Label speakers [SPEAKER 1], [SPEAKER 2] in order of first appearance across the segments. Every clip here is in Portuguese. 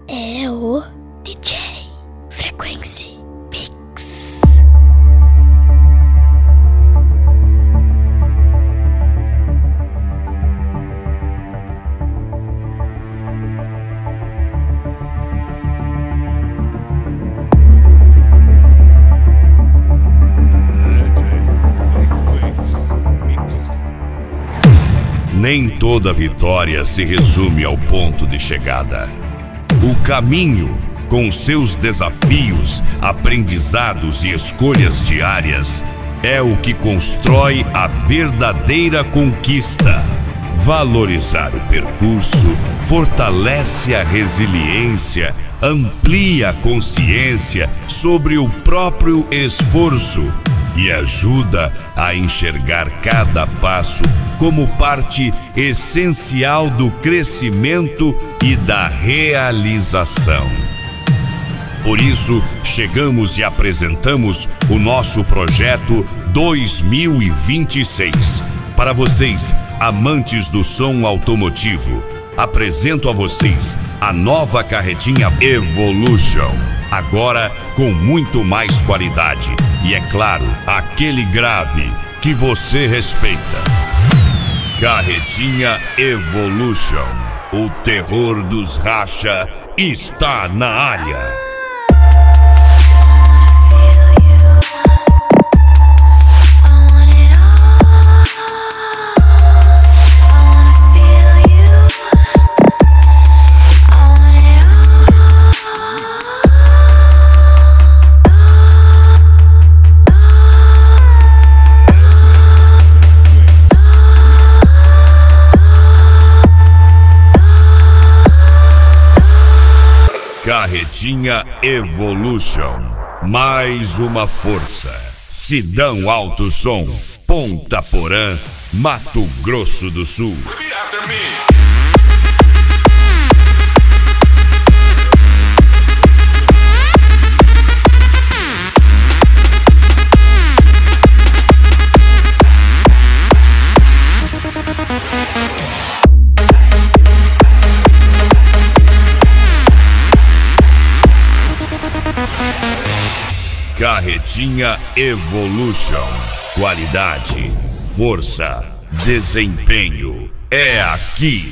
[SPEAKER 1] é o DJ Frequência Mix.
[SPEAKER 2] Nem toda vitória se resume ao ponto de chegada. O caminho, com seus desafios, aprendizados e escolhas diárias, é o que constrói a verdadeira conquista. Valorizar o percurso fortalece a resiliência, amplia a consciência sobre o próprio esforço e ajuda a enxergar cada passo como parte essencial do crescimento e da realização. Por isso, chegamos e apresentamos o nosso projeto 2026. Para vocês, amantes do som automotivo, apresento a vocês a nova carretinha Evolution. Agora com muito mais qualidade e, é claro, aquele grave que você respeita. Carretinha Evolution, o terror dos racha está na área. Carretinha Evolution, mais uma força. Sidão Alto Som, Ponta Porã, Mato Grosso do Sul. Carretinha Evolution. Qualidade, força, desempenho. É aqui.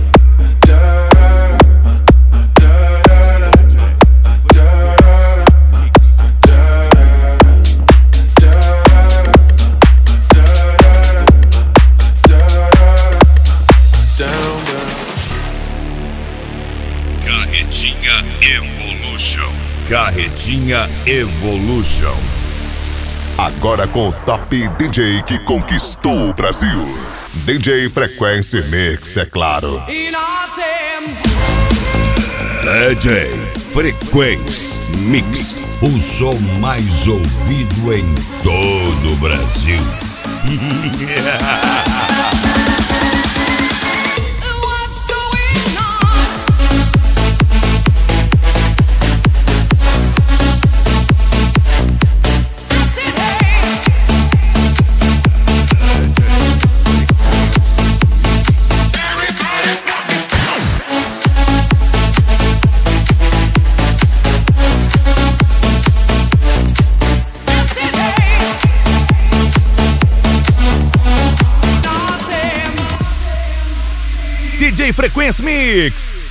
[SPEAKER 2] Carretinha Evolution. Carretinha Evolution.
[SPEAKER 3] Agora com o top DJ que conquistou o Brasil. DJ Frequência Mix, é claro.
[SPEAKER 2] DJ Frequência Mix, o som mais ouvido em todo o Brasil.
[SPEAKER 4] DJ Frequência Mix.